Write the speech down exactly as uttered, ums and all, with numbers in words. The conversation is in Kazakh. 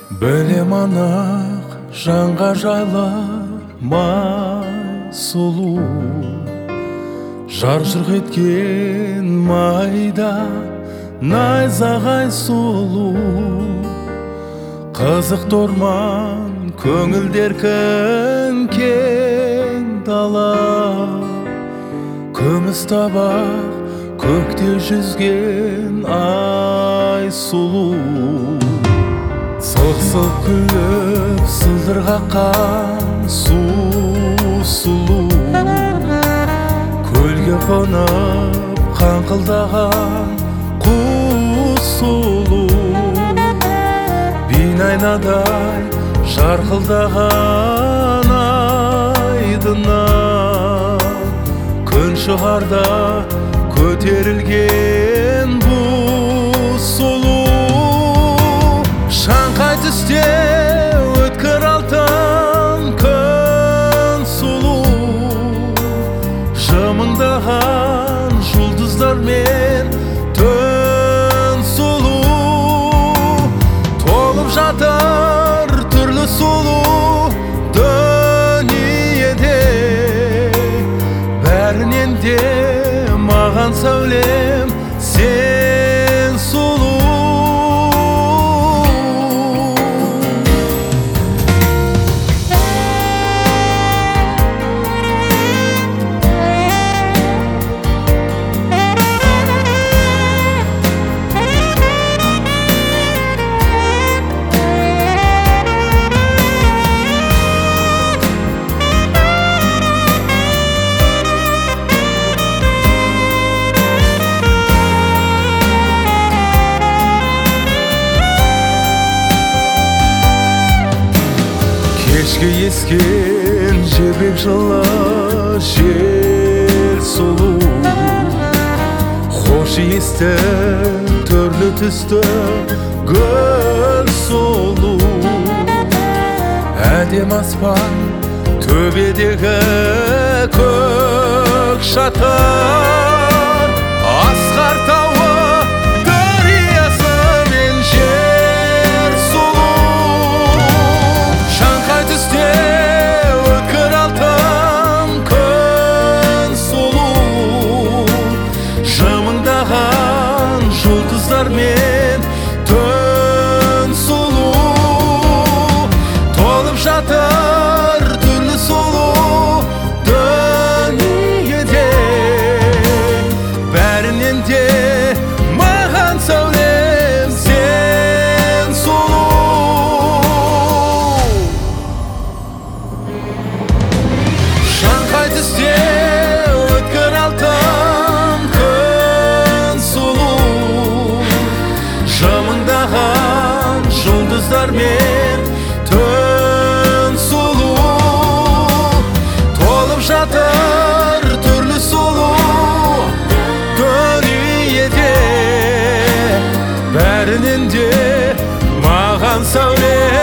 Білем анық жанға жайламай сұлу, жаржырқ еткен майда найзағай сұлу. Қызық торман көңілдер кін кең дала, күміс табақ көкте жүзген ай сұлу. Сылқ-сылқ күліп сылдыр қаққан су сұлу, көлге қонып қаңқылдаған құс сұлу. Бейне айнадай жарқылдаған айдыннан күн шығарда көтерілген бұ сұлу. Шаңқай түсте өткір алтын күн сұлу, жымыңдаған жұлдыздармен түн сұлу. Толып жатыр түрлі сұлу дүниеде, бәрінен де маған сәулем сен сұлу. Кешке ескен жебек жылы жел сұлу, хош иісті түрлі түсті гүл сұлу. Әдем аспан төбедегі көк шатыр, асқар тауы дариясы мен жер сұлу. Шаңқай түсте өткір алтын күн сұлу, жымыңдаған жұлдыздармен түн сұлу. Толып жатыр түрлі сұлу дүниеде, бәрінен де маған сәулем сен сұлу. Шаңқай түсте өткір алтын күн сұлу, жымыңдаған жұлдыздармен түн сұлу. Толып жатыр түрлі сұлу дүниеде, бәрінен де маған сәулем